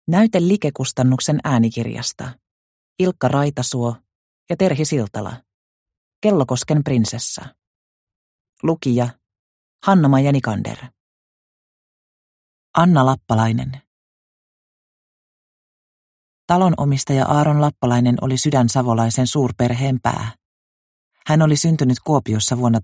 Näyte Like-kustannuksen äänikirjasta. Ilkka Raitasuo ja Terhi Siltala. Kellokosken prinsessa. Lukija Hanna-Maija Nikander. Anna Lappalainen. Talonomistaja Aaron Lappalainen oli sydänsavolaisen suurperheen pää. Hän oli syntynyt Kuopiossa vuonna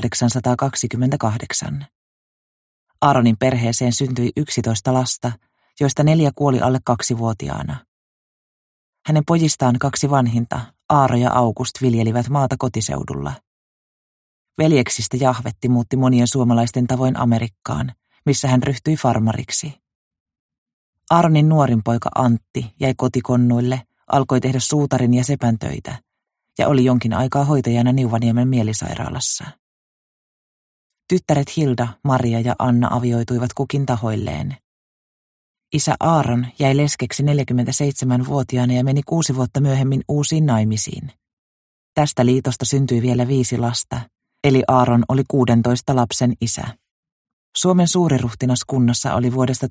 1828. Aaronin perheeseen syntyi 11 lasta, joista 4 kuoli alle 2-vuotiaana. Hänen pojistaan 2 vanhinta, Aaro ja August, viljelivät maata kotiseudulla. Veljeksistä Jahvetti muutti monien suomalaisten tavoin Amerikkaan, missä hän ryhtyi farmariksi. Aaronin nuorin poika Antti jäi kotikonnuille, alkoi tehdä suutarin ja sepän töitä ja oli jonkin aikaa hoitajana Niuvaniemen mielisairaalassa. Tyttäret Hilda, Maria ja Anna avioituivat kukin tahoilleen. Isä Aaron jäi leskeksi 47-vuotiaana ja meni 6 vuotta myöhemmin uusiin naimisiin. Tästä liitosta syntyi vielä 5 lasta, eli Aaron oli 16 lapsen isä. Suomen suuriruhtinaskunnassa oli vuodesta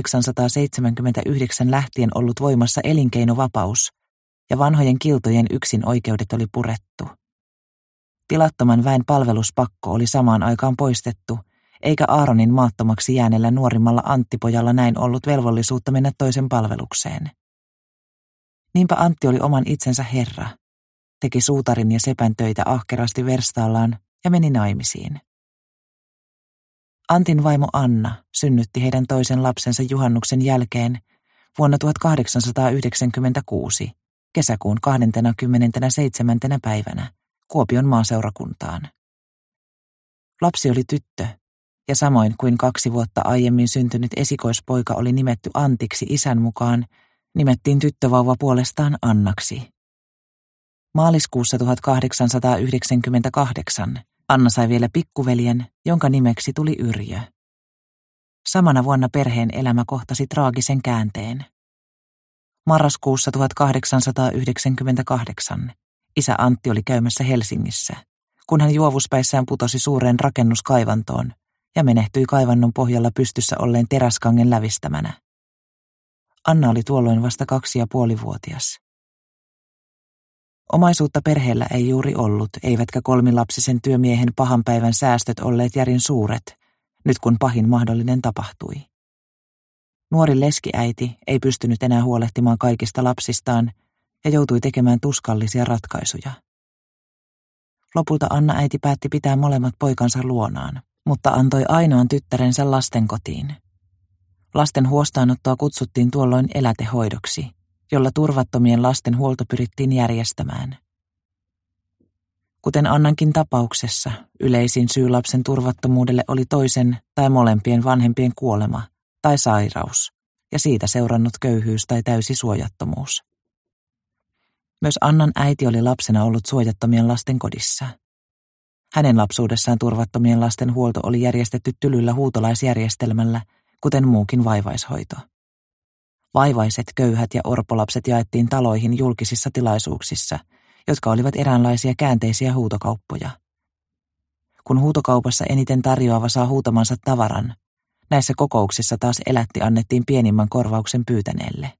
1879 lähtien ollut voimassa elinkeinovapaus, ja vanhojen kiltojen yksinoikeudet oli purettu. Tilattoman väen palveluspakko oli samaan aikaan poistettu, eikä Aaronin maattomaksi jääneellä nuorimmalla Anttipojalla näin ollut velvollisuutta mennä toisen palvelukseen. Niinpä Antti oli oman itsensä herra, teki suutarin ja sepän töitä ahkerasti verstaallaan ja meni naimisiin. Antin vaimo Anna synnytti heidän toisen lapsensa juhannuksen jälkeen vuonna 1896, kesäkuun 27. päivänä, Kuopion maaseurakuntaan. Lapsi oli tyttö, ja samoin kuin 2 vuotta aiemmin syntynyt esikoispoika oli nimetty Antiksi isän mukaan, nimettiin tyttövauva puolestaan Annaksi. Maaliskuussa 1898 Anna sai vielä pikkuveljen, jonka nimeksi tuli Yrjö. Samana vuonna perheen elämä kohtasi traagisen käänteen. Marraskuussa 1898 isä Antti oli käymässä Helsingissä, kun hän juovuspäissään putosi suureen rakennuskaivantoon ja menehtyi kaivannon pohjalla pystyssä olleen teräskangen lävistämänä. Anna oli tuolloin vasta 2,5-vuotias. Omaisuutta perheellä ei juuri ollut, eivätkä 3-lapsisen työmiehen pahan päivän säästöt olleet järin suuret, nyt kun pahin mahdollinen tapahtui. Nuori leskiäiti ei pystynyt enää huolehtimaan kaikista lapsistaan ja joutui tekemään tuskallisia ratkaisuja. Lopulta Anna-äiti päätti pitää molemmat poikansa luonaan, mutta antoi ainoan tyttärensä lastenkotiin. Lasten huostaanottoa kutsuttiin tuolloin elätehoidoksi, jolla turvattomien lasten huolto pyrittiin järjestämään. Kuten Annankin tapauksessa, yleisin syy lapsen turvattomuudelle oli toisen tai molempien vanhempien kuolema tai sairaus ja siitä seurannut köyhyys tai täysi suojattomuus. Myös Annan äiti oli lapsena ollut suojattomien lasten kodissa. Hänen lapsuudessaan turvattomien lasten huolto oli järjestetty tylyllä huutolaisjärjestelmällä, kuten muukin vaivaishoito. Vaivaiset, köyhät ja orpolapset jaettiin taloihin julkisissa tilaisuuksissa, jotka olivat eräänlaisia käänteisiä huutokauppoja. Kun huutokaupassa eniten tarjoava saa huutamansa tavaran, näissä kokouksissa taas elätti annettiin pienimmän korvauksen pyytäneelle.